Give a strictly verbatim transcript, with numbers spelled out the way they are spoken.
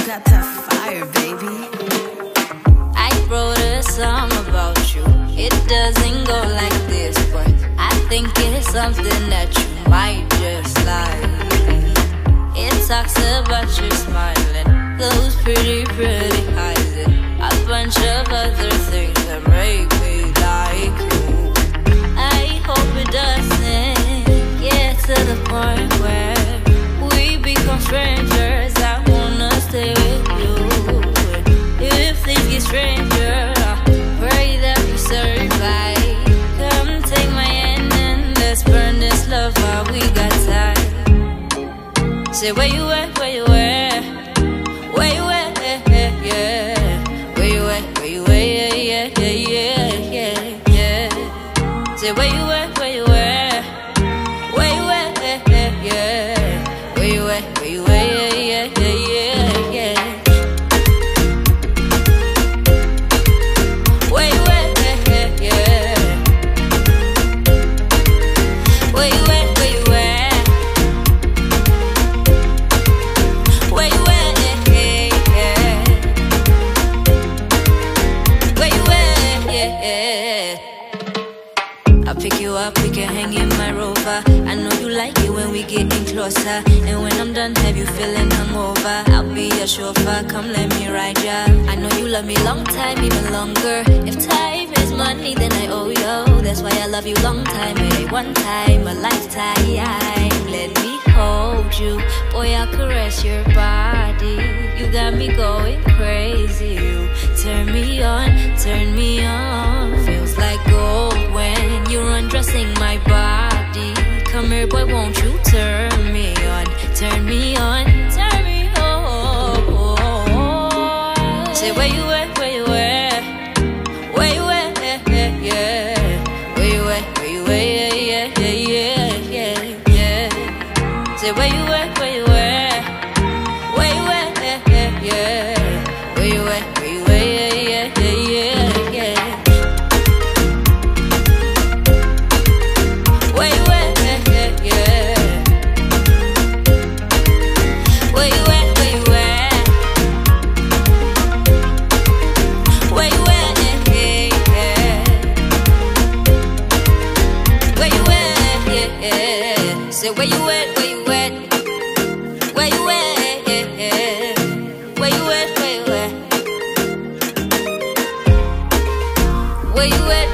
got that fire, baby. I wrote a song about you. It doesn't go like this, but I think it's something that you might just like. It talks about you smiling, those pretty, pretty eyes, and a bunch of other things that make me like you. I hope it doesn't get to the point where we become strangers. I wanna stay with you. If things get stranger, I pray that we survive. Come take my hand and let's burn this love while we got time. Say where you at, where you at, where you at, yeah. Where you at, where you at, yeah, yeah, yeah, yeah, yeah. Say where you at, where you at, where you at, yeah. Where you at, where you at, yeah, yeah, yeah, yeah. Where you at, yeah. Where you at, where you at. Where you at, yeah. Where you at, yeah. I'll pick you up, we can hang in my Rover. I know you like it when we getting closer. And when I'm done, have you feeling hungover? I'll be your chauffeur, come let me ride ya. I know you love me long time, even longer. If time is money, then I owe you. That's why I love you long time. It ain't one time, a lifetime. Let me hold you, boy, I'll caress your body. You got me going crazy. You turn me on, turn me on. Feels like gold when you're undressing my body. Come here, boy, won't you turn me on, turn me on, turn me on. Say where you at, where you at, where you at, yeah. Where you at, where you at, yeah, yeah, yeah, yeah, yeah. Say where you at, where you at, where you at, yeah. Where you at, where you at, yeah, yeah, yeah, yeah. Where you at, yeah. Where you at, where you at. Where you at, yeah. Where you at, yeah. Say where you at, where you at. Where you at, yeah. Where you at, where you at. Where you at.